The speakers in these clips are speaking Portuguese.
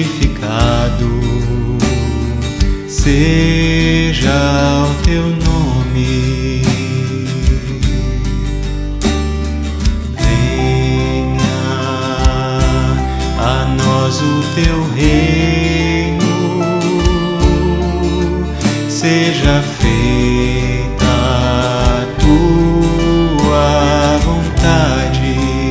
santificado seja o teu nome. Venha a nós o teu reino, seja feita a tua vontade.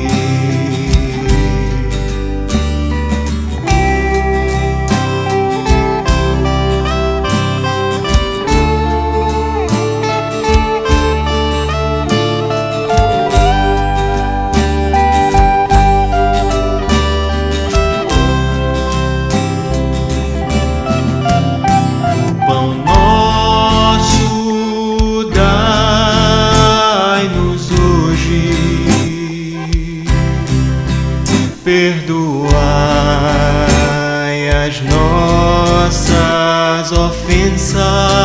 Perdoai as nossas ofensas,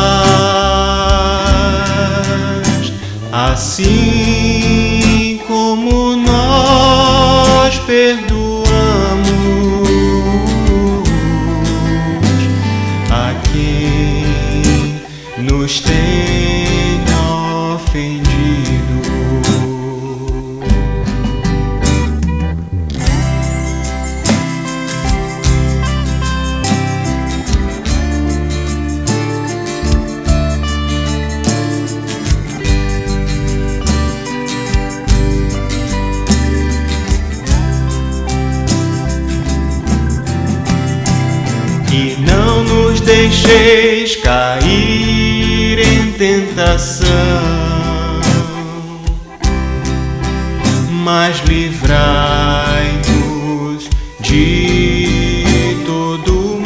assim como nós perdoamos a quem nos tem ofendido. E não nos deixeis cair em tentação, mas livrai-nos de todo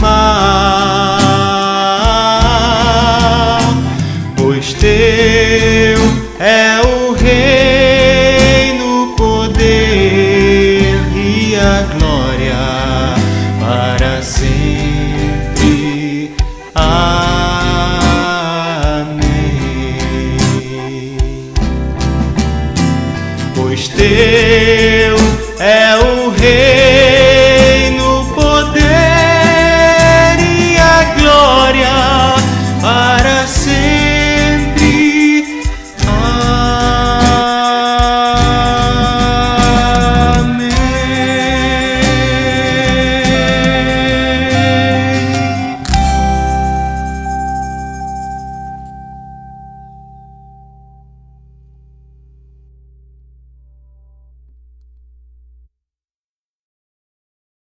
mal, pois teu é o reino, o poder e a glória para sempre. Pois teu é o Rei.